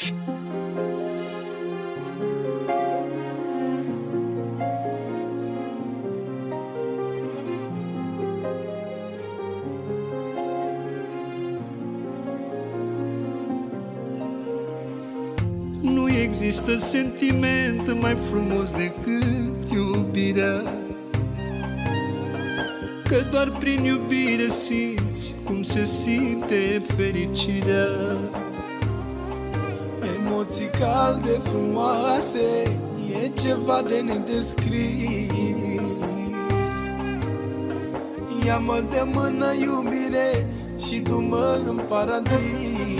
Nu există sentiment mai frumos decât iubirea, că doar prin iubire simți cum se simte fericirea. Emoții calde, frumoase, e ceva de nedescris. Ia-mă de mână, iubire, și du-mă în paradis.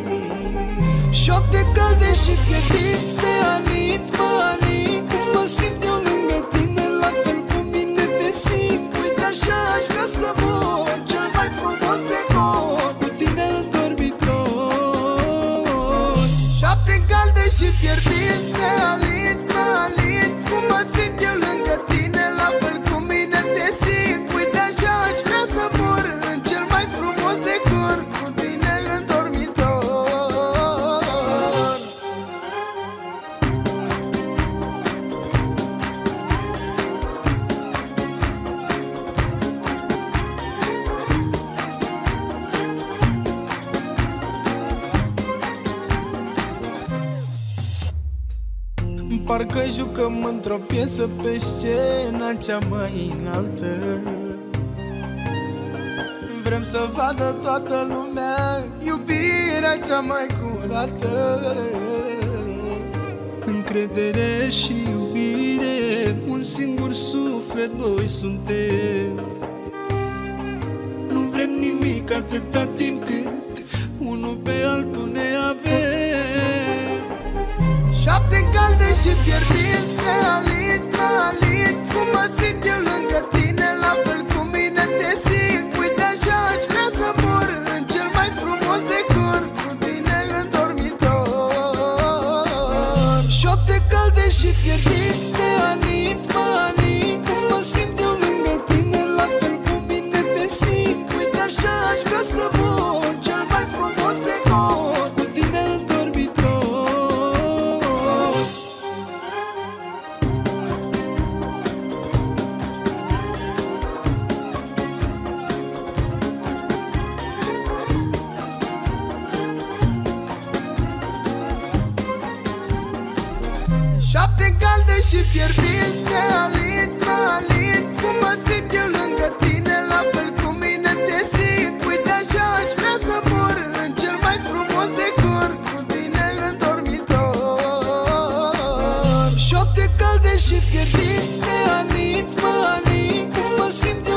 Șopte calde și fierbinți te alint, mă alint. Mă simt eu lângă tine, la fel cum mine te simți. Uite așa aș vrea să mor, cel mai frumos decor, cu tine în dormitor. Șopte calde și fierbinți te alint, mă alint. Mă simt eu lângă tine, la fel cum mine te simt. Uite așa aș vrea să mor, în cel mai frumos decor, cu tine în dormitor. Parcă jucăm într-o piesă pe scena cea mai înaltă. Vrem să vadă toată lumea iubirea cea mai curată. Încredere și iubire, un singur suflet, doi suntem. Nu vrem nimic atâta timp cât unul pe altul ne avem. Șapte calde și fierbinți te alint, mă alint. Cum mă simt eu lângă tine, la fel cum mine te simt. Uite așa aș vrea să mor, în cel mai frumos decor, cu tine în dormitor. Șapte calde și fierbinți te alint, mă alint. Cum mă simt eu lângă tine, la fel cum mine te simt. Uite așa aș vrea să mor, cel mai frumos decor, Cu tine în dormitor. Șapte calde și fierbinți te alint, mă alint. Cum mă simt eu lângă tine, la fel cum mine te simt. Uite așa aș vrea să mor, în cel mai frumos decor, cu tine în dormitor. Șapte calde și fierbinți te alint, mă alint. Cum mă simt